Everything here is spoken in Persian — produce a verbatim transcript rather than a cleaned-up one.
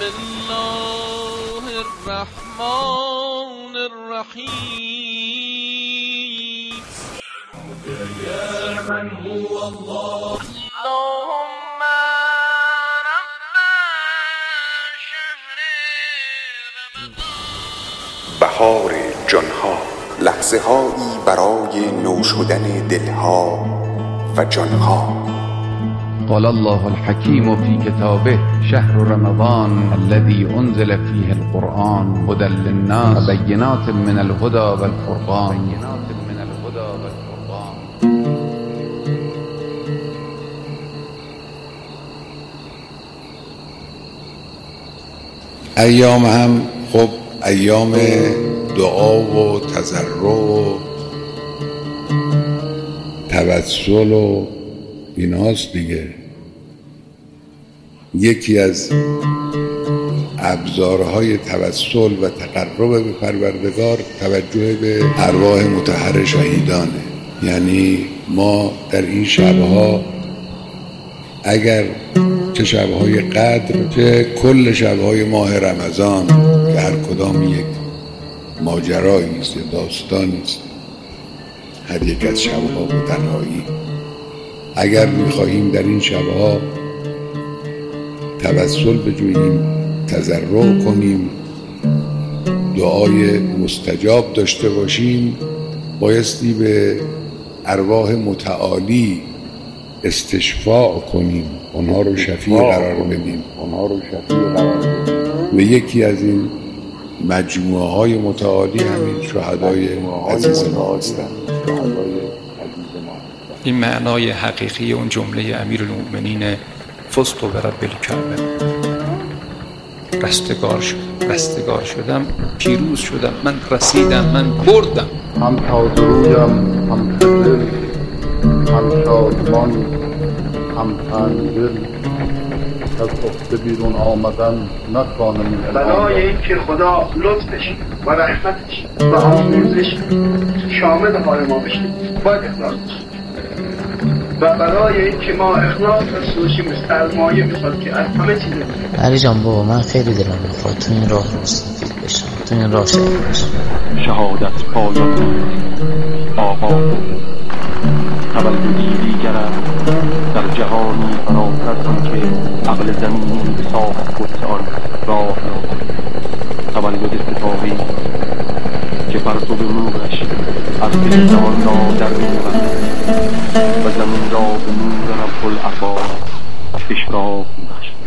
الله الرحمن الرحیم یا من هو الله اللهم رب شهر رمضان. بهار جانها، لحظه هایی برای نو شدن دلها و جانها. قال الله الحكيم في كتابه شهر رمضان الذي أنزل فيه القرآن هدى للناس وبينات من الهدى والفرقان. ایام هم خب ایام دعا و تضرع و توسل و ایناست دیگه. یکی از ابزارهای توسل و تقرب به پروردگار توجه به ارواح مطهر شهیدانه. یعنی ما در این شبها اگر چه شبهای قدر چه کل شبهای ماه رمضان که هر کدام یک ماجرایی است، داستانی است، هر یک از شبها به تنهایی، اگر می‌خواهیم در این شبها توسل بجوییم، تضرع کنیم، دعای مستجاب داشته باشیم، بایستی به ارواح متعالی استشفاع کنیم، اونها رو شفیع قرار بدیم اونها رو شفیع قرار بدیم و یکی از این مجموعه های متعالی همین شهدای عزیز ما هستند. این معنای حقیقی اون جمله امیرالمؤمنین فزت برب الکعبه، رستگار شد رستگار شدم، پیروز شدم، من رسیدم، من بردم. هم تازه رویم، هم خجل، هم شادمان، هم تنگل، از افته بیرون آمدن نتوانم. برای اینکه خدا لطفش و رحمتش و آموزش شامل حال ما بشه باید اخلاص بشه و برای اینکه ما اخلاص داشته باشیم سرمایه میخواد که از همه چیز. علی جان بابا من خیلی دلم میخواد تو این راه مستفید بشم، تو این راه شهید بشم. شهادت پایان آقا تولدی دیگر در جهانی فراتر کن که عقل زمینی به ساخت قدس آن راه را. تولد ستاری که پرتو نورش از دلستان را در می‌آورد و زمین را به نور رب العباد اشراق می‌بخشد.